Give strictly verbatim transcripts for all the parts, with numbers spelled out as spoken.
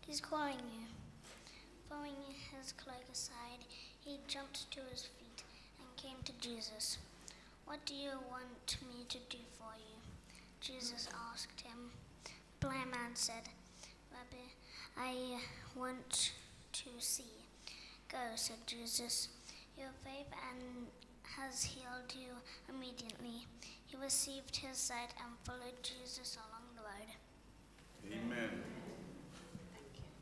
He's calling you. Throwing his cloak aside, he jumped to his feet and came to Jesus. What do you want me to do for you? Jesus asked him. The blind man said, Rabbi, I want to see. Go, said Jesus. Your faith and has healed you immediately. He received his sight and followed Jesus along the road. Amen. Thank you.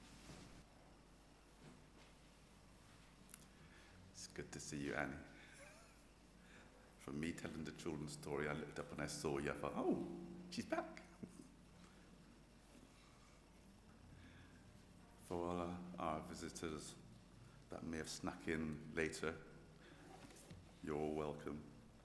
It's good to see you, Annie. From me telling the children's story, I looked up and I saw you. I thought, oh, she's back. For all our visitors that may have snuck in later, you're all welcome.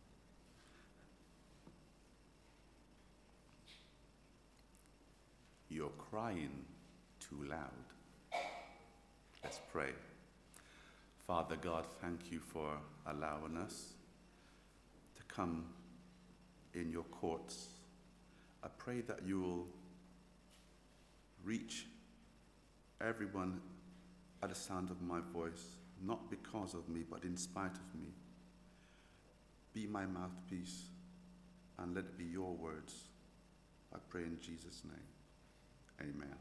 You're crying too loud. Let's pray. Father God, thank you for allowing us to come in your courts. I pray that you will reach everyone at the sound of my voice, not because of me, but in spite of me. Be my mouthpiece, and let it be your words. I pray in Jesus' name. Amen.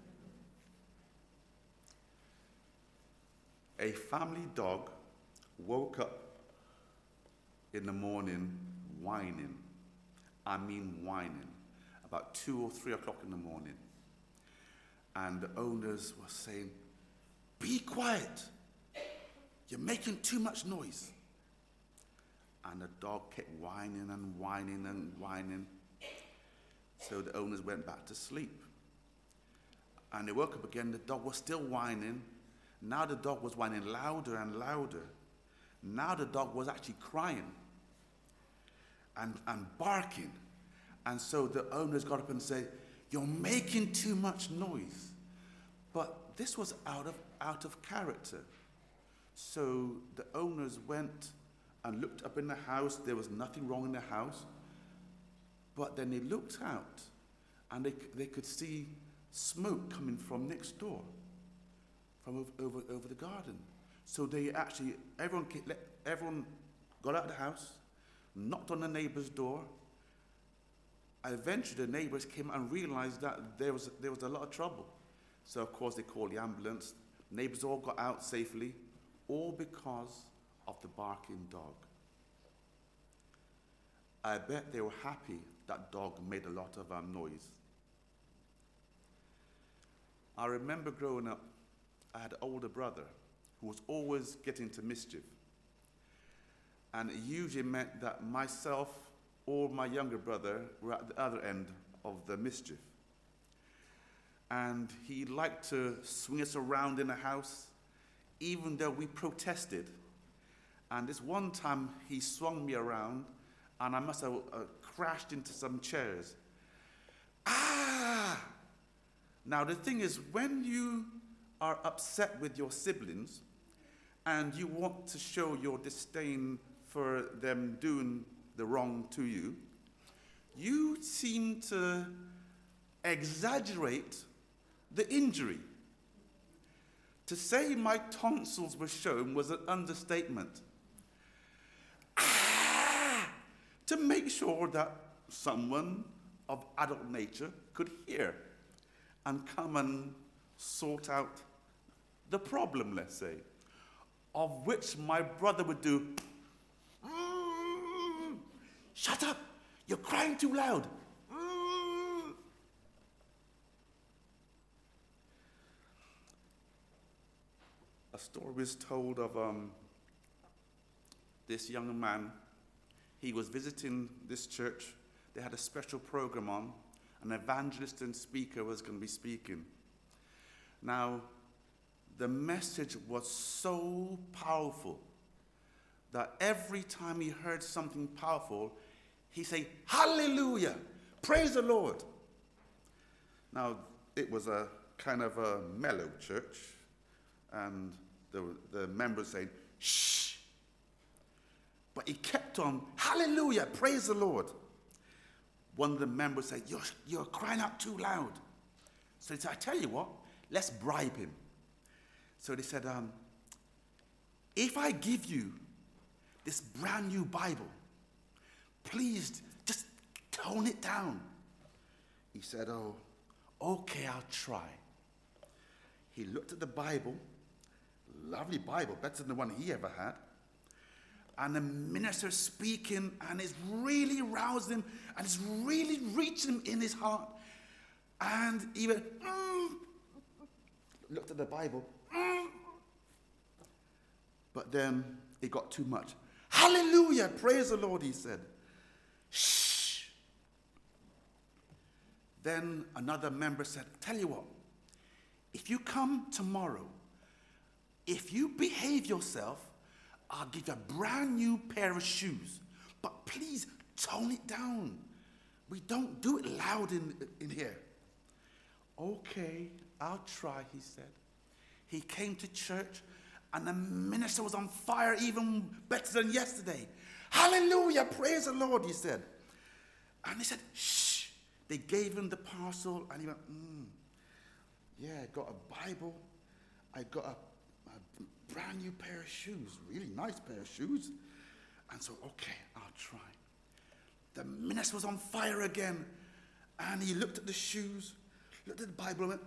A family dog woke up in the morning whining. I mean whining. About two or three o'clock in the morning. And the owners were saying, be quiet. You're making too much noise. And the dog kept whining and whining and whining. So the owners went back to sleep. And they woke up again. The dog was still whining. Now the dog was whining louder and louder. Now the dog was actually crying and, and barking. And so the owners got up and said, you're making too much noise. But this was out of, out of character. So the owners went and looked up in the house. There was nothing wrong in the house. But then they looked out and they, they could see smoke coming from next door, from over, over, over the garden. So they actually, everyone, everyone got out of the house, knocked on the neighbor's door. Eventually the neighbors came and realized that there was, there was a lot of trouble. So of course they called the ambulance. Neighbors all got out safely, all because of the barking dog. I bet they were happy that dog made a lot of um, noise. I remember growing up, I had an older brother who was always getting into mischief. And it usually meant that myself or my younger brother were at the other end of the mischief. And he liked to swing us around in the house, even though we protested. And this one time he swung me around, and I must have uh, crashed into some chairs. Ah! Now the thing is, when you are upset with your siblings, and you want to show your disdain for them doing the wrong to you, you seem to exaggerate the injury. To say my tonsils were shown was an understatement. Ah! To make sure that someone of adult nature could hear and come and sort out the problem, let's say, of which my brother would do, mm, shut up, you're crying too loud. Mm. A story was told of um, this young man. He was visiting this church. They had a special program on. An evangelist and speaker was going to be speaking. Now, the message was so powerful that every time he heard something powerful, he'd say, hallelujah, praise the Lord. Now, it was a kind of a mellow church, and the, the members saying, shh. But he kept on, hallelujah, praise the Lord. One of the members said, you're, you're crying out too loud. So he said, I tell you what, let's bribe him. So they said, um, if I give you this brand new Bible, please just tone it down. He said, oh, okay, I'll try. He looked at the Bible, lovely Bible, better than the one he ever had. And the minister speaking, and it's really rousing him, and it's really reaching him in his heart. And he went, mm, looked at the Bible, mm. But then it got too much. Hallelujah, praise the Lord, he said. Shh. Then another member said, tell you what, if you come tomorrow, if you behave yourself, I'll give you a brand new pair of shoes. But please tone it down. We don't do it loud in, in here. Okay, I'll try, he said. He came to church, and the minister was on fire even better than yesterday. Hallelujah, praise the Lord, he said. And he said, shh. They gave him the parcel, and he went, mm, yeah, I got a Bible. I got a, a brand new pair of shoes, really nice pair of shoes. And so, okay, I'll try. The minister was on fire again, and he looked at the shoes, looked at the Bible, and went,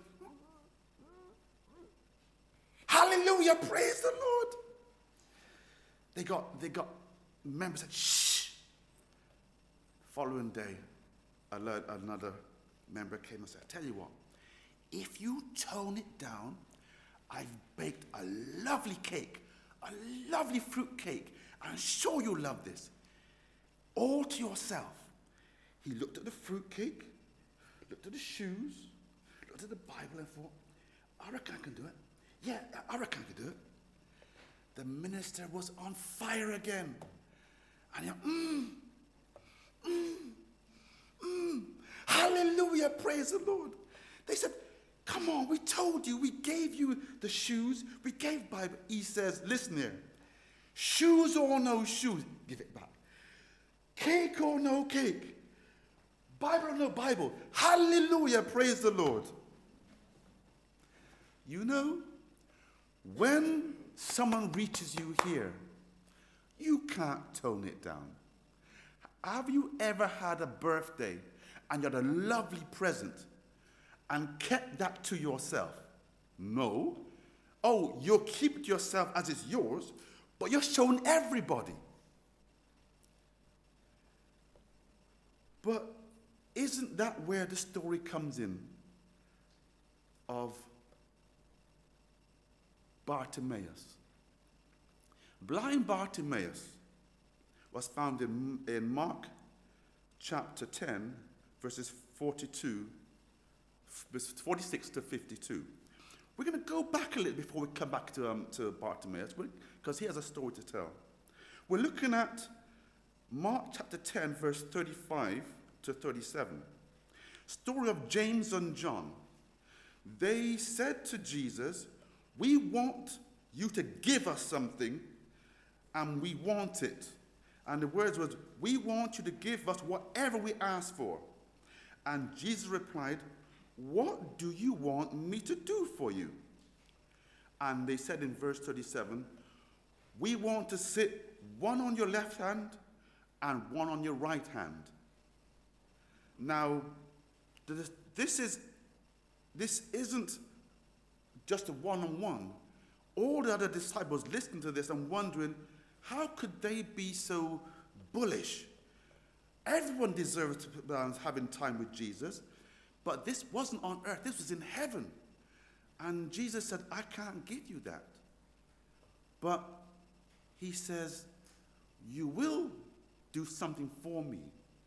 hallelujah, praise the Lord. They got, they got, members said, shh. Following day, another member came and said, I tell you what, if you tone it down, I've baked a lovely cake, a lovely fruit cake. I'm sure you'll love this. All to yourself. He looked at the fruit cake, looked at the shoes, looked at the Bible and thought, I reckon I can do it. Yeah, I reckon I can do it. The minister was on fire again. And he went, mm, mm, mm, hallelujah, praise the Lord. They said, come on, we told you, we gave you the shoes, we gave Bible. He says, listen here, shoes or no shoes, give it back. Cake or no cake, Bible or no Bible, hallelujah, praise the Lord. You know, when someone reaches you here, you can't tone it down. Have you ever had a birthday and you had a lovely present and kept that to yourself? No. Oh, you'll keep it to yourself as it's yours, but you're showing everybody. But isn't that where the story comes in of Bartimaeus? Blind Bartimaeus was found in, in Mark chapter ten, verses forty-two, forty-six to fifty-two. We're going to go back a little before we come back to, um, to Bartimaeus, because he has a story to tell. We're looking at Mark chapter ten, verse thirty-five to thirty-seven. Story of James and John. They said to Jesus, we want you to give us something, and we want it. And the words was, we want you to give us whatever we ask for. And Jesus replied, what do you want me to do for you? And they said in verse thirty-seven, we want to sit one on your left hand and one on your right hand. Now, this, this, is, this isn't just a one-on-one. All the other disciples listening to this and wondering, how could they be so bullish? Everyone deserves to be having time with Jesus, but this wasn't on earth, this was in heaven. And Jesus said, I can't give you that. But he says, you will do something for me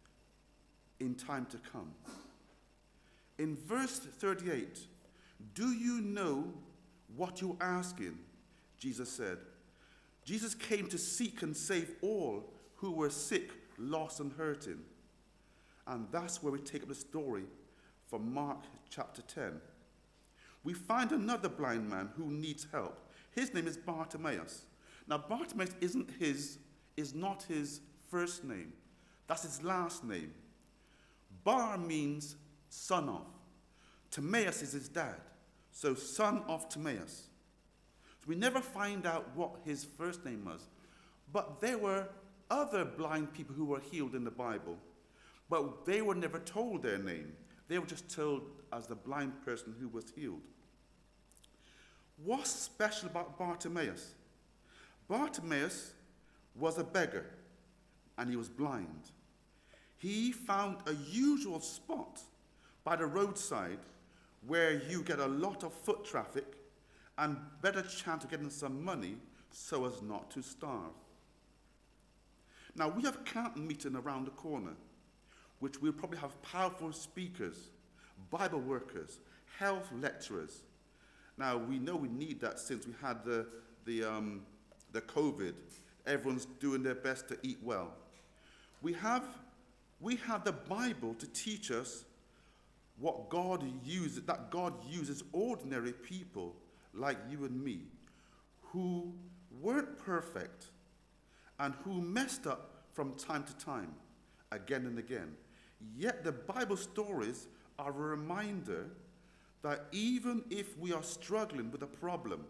in time to come. In verse thirty-eight, do you know what you're asking? Jesus said. Jesus came to seek and save all who were sick, lost, and hurting. And that's where we take up the story from Mark chapter ten. We find another blind man who needs help. His name is Bartimaeus. Now, Bartimaeus isn't his, is not his first name. That's his last name. Bar means son of. Timaeus is his dad. So son of Timaeus. So we never find out what his first name was. But there were other blind people who were healed in the Bible. But they were never told their name. They were just told as the blind person who was healed. What's special about Bartimaeus? Bartimaeus was a beggar, and he was blind. He found a usual spot by the roadside where you get a lot of foot traffic and better chance of getting some money so as not to starve. Now, we have camp meeting around the corner, which will probably have powerful speakers, Bible workers, health lecturers. Now, we know we need that since we had the, the, um, the COVID. Everyone's doing their best to eat well. We have, we have the Bible to teach us what God uses, that God uses ordinary people like you and me, who weren't perfect and who messed up from time to time, again and again. Yet the Bible stories are a reminder that even if we are struggling with a problem,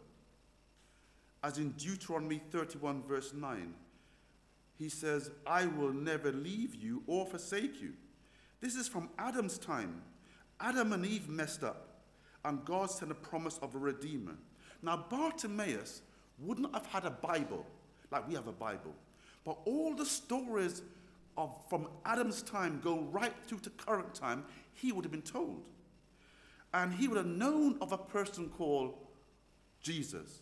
as in Deuteronomy thirty-one verse nine, he says, I will never leave you or forsake you. This is from Adam's time. Adam and Eve messed up, and God sent a promise of a redeemer. Now, Bartimaeus would not have had a Bible like we have a Bible, but all the stories of from Adam's time go right through to current time, he would have been told. And he would have known of a person called Jesus.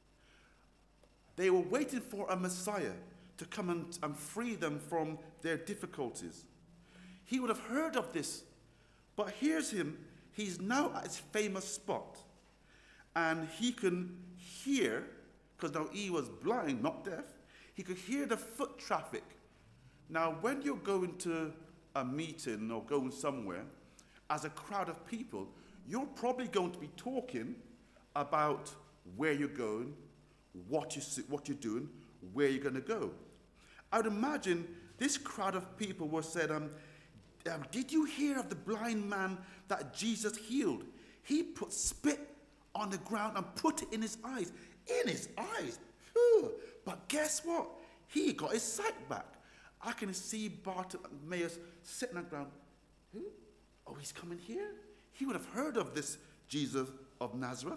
They were waiting for a Messiah to come and, and free them from their difficulties. He would have heard of this, but here's him. He's now at his famous spot, and he can hear, because now he was blind, not deaf, he could hear the foot traffic. Now, when you're going to a meeting or going somewhere, as a crowd of people, you're probably going to be talking about where you're going, what, you, what you're doing, where you're going to go. I would imagine this crowd of people were said, um, um, did you hear of the blind man that Jesus healed? He put spit on the ground and put it in his eyes. In his eyes. Phew. But guess what? He got his sight back. I can see Bartimaeus sitting on the ground. Who? Oh, he's coming here? He would have heard of this Jesus of Nazareth.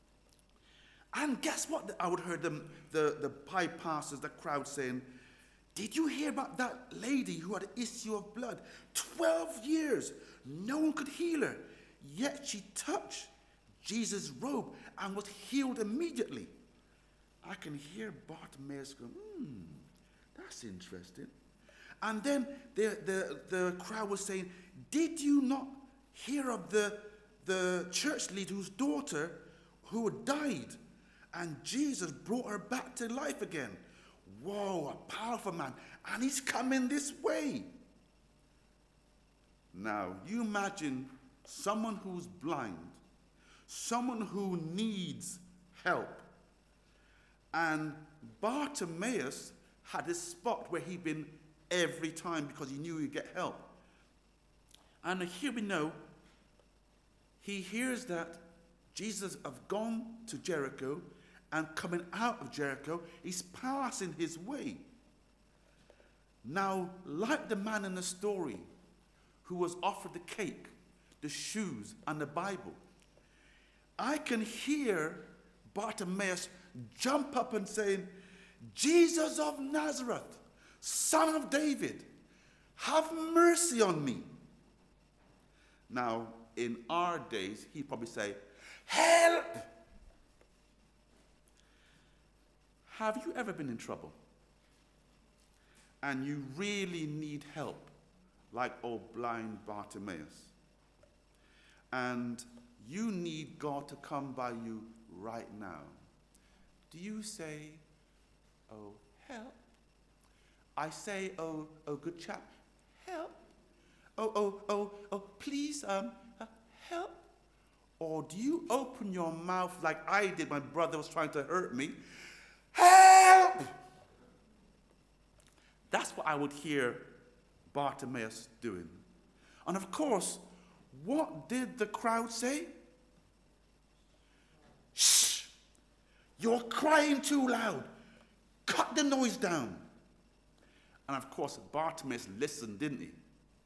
And guess what? I would have heard them, the, the bypassers, the crowd saying, did you hear about that lady who had an issue of blood? Twelve years. No one could heal her. Yet she touched Jesus' robe and was healed immediately. I can hear Bartimaeus go, hmm, that's interesting. And then the, the, the crowd was saying, did you not hear of the, the church leader whose daughter who had died? And Jesus brought her back to life again. Whoa, a powerful man. And he's coming this way. Now, you imagine someone who's blind, someone who needs help. And Bartimaeus had a spot where he'd been every time because he knew he'd get help. And here we know, he hears that Jesus have gone to Jericho, and coming out of Jericho, he's passing his way. Now, like the man in the story who was offered the cake, the shoes, and the Bible, I can hear Bartimaeus jump up and saying, Jesus of Nazareth, Son of David, have mercy on me. Now, in our days, he'd probably say, help! Have you ever been in trouble? And you really need help, like old blind Bartimaeus. And you need God to come by you right now. Do you say, oh, help? I say, oh, oh, good chap, help. Oh, oh, oh, oh, please, um, uh, help. Or do you open your mouth like I did, my brother was trying to hurt me, help! That's what I would hear Bartimaeus doing. And of course, what did the crowd say? You're crying too loud. Cut the noise down. And of course, Bartimaeus listened, didn't he?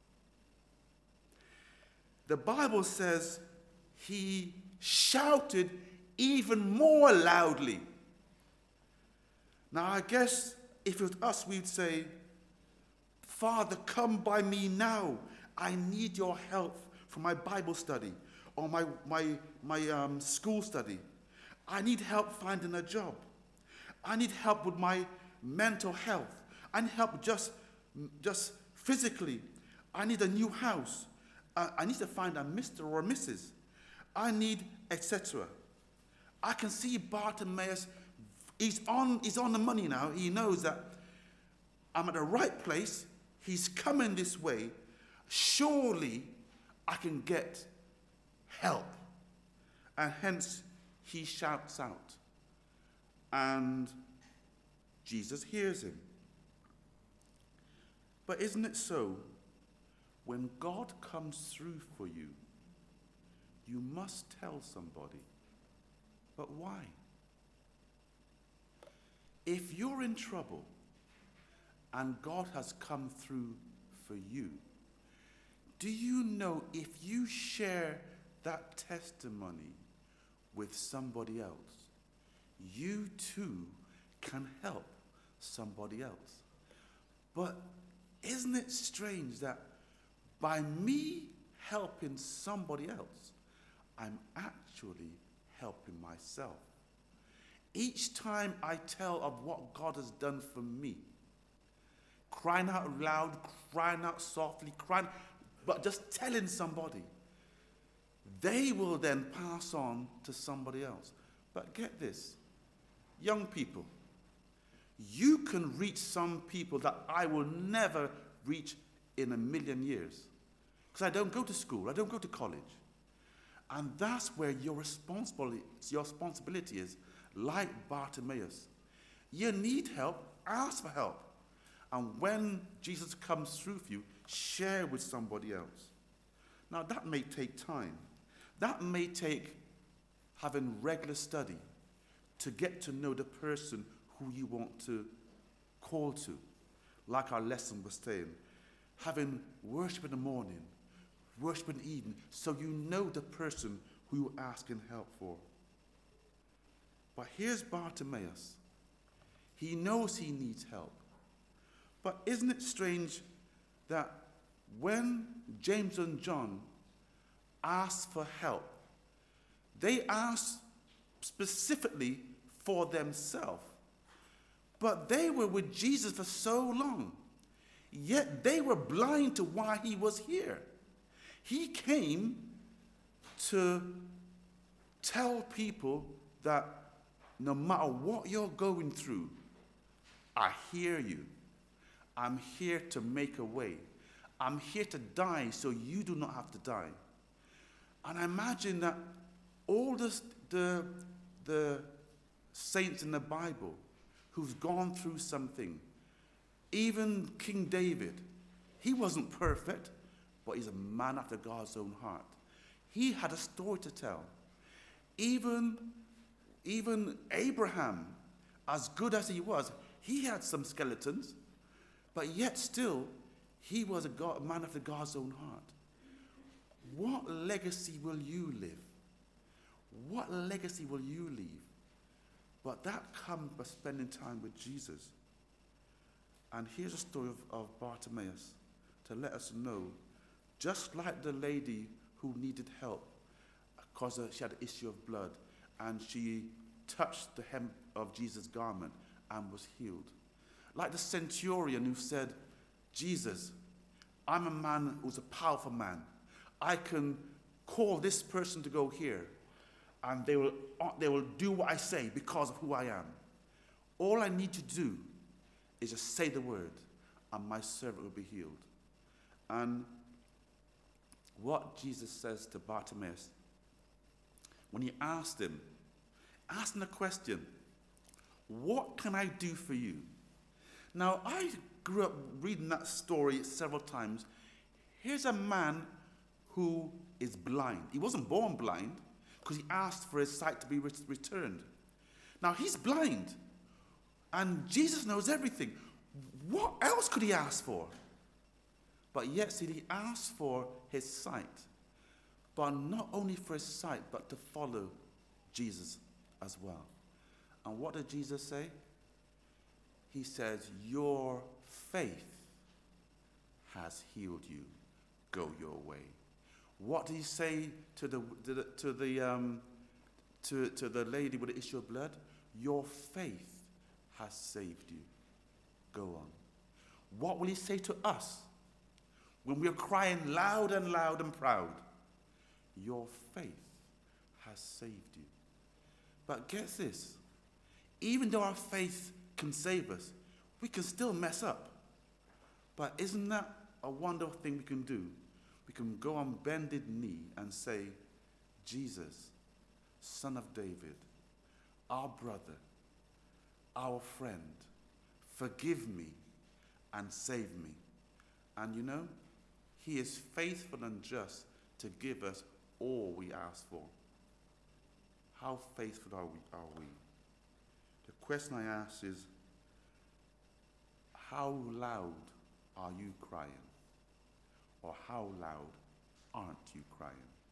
The Bible says he shouted even more loudly. Now, I guess if it was us, we'd say, Father, come by me now. I need your help for my Bible study or my, my, my um, school study. I need help finding a job. I need help with my mental health. I need help just, just physically. I need a new house. I, I need to find a Mister or a Missus I need, et cetera. I can see Bartimaeus, he's on, he's on the money now. He knows that I'm at the right place. He's coming this way. Surely I can get help. And hence he shouts out. And Jesus hears him. But isn't it so? When God comes through for you, you must tell somebody. But why? If you're in trouble and God has come through for you, do you know if you share that testimony with somebody else, you too can help somebody else? But isn't it strange that by me helping somebody else, I'm actually helping myself? Each time I tell of what God has done for me, crying out loud, crying out softly, crying, but just telling somebody, they will then pass on to somebody else. But get this, young people, you can reach some people that I will never reach in a million years. Because I don't go to school, I don't go to college. And that's where your responsibility, your responsibility is, like Bartimaeus. You need help, ask for help. And when Jesus comes through for you, share with somebody else. Now that may take time. That may take having regular study to get to know the person who you want to call to. Like our lesson was saying, having worship in the morning, worship in the evening, so you know the person who you're asking help for. But here's Bartimaeus. He knows he needs help. But isn't it strange that when James and John asked for help, they asked specifically for themselves. But they were with Jesus for so long, yet they were blind to why he was here. He came to tell people that no matter what you're going through, I hear you. I'm here to make a way. I'm here to die so you do not have to die. And I imagine that all this, the, the saints in the Bible who've gone through something, even King David, he wasn't perfect, but he's a man after God's own heart. He had a story to tell. Even, even Abraham, as good as he was, he had some skeletons, but yet still, he was a, God, a man after God's own heart. What legacy will you live? What legacy will you leave? But that comes by spending time with Jesus. And here's a story of, of Bartimaeus to let us know, just like the lady who needed help because she had an issue of blood, and she touched the hem of Jesus' garment and was healed. Like the centurion who said, Jesus, I'm a man who's a powerful man. I can call this person to go here, and they will, they will do what I say because of who I am. All I need to do is just say the word, and my servant will be healed. And what Jesus says to Bartimaeus, when he asked him, asked him a question, what can I do for you? Now, I grew up reading that story several times. Here's a man who is blind. He wasn't born blind because he asked for his sight to be re- returned. Now, he's blind, and Jesus knows everything. What else could he ask for? But yet, see, he asked for his sight. But not only for his sight, but to follow Jesus as well. And what did Jesus say? He says, your faith has healed you. Go your way. What did he say to the to the to the, um, to, to the lady with the issue of blood? Your faith has saved you. Go on. What will he say to us when we're crying loud and loud and proud? Your faith has saved you. But guess this. Even though our faith can save us, we can still mess up. But isn't that a wonderful thing we can do? We can go on bended knee and say, Jesus, Son of David, our brother, our friend, forgive me and save me. And you know, he is faithful and just to give us all we ask for. How faithful are we? Are we? The question I ask is, how loud are you crying? Or how loud aren't you crying?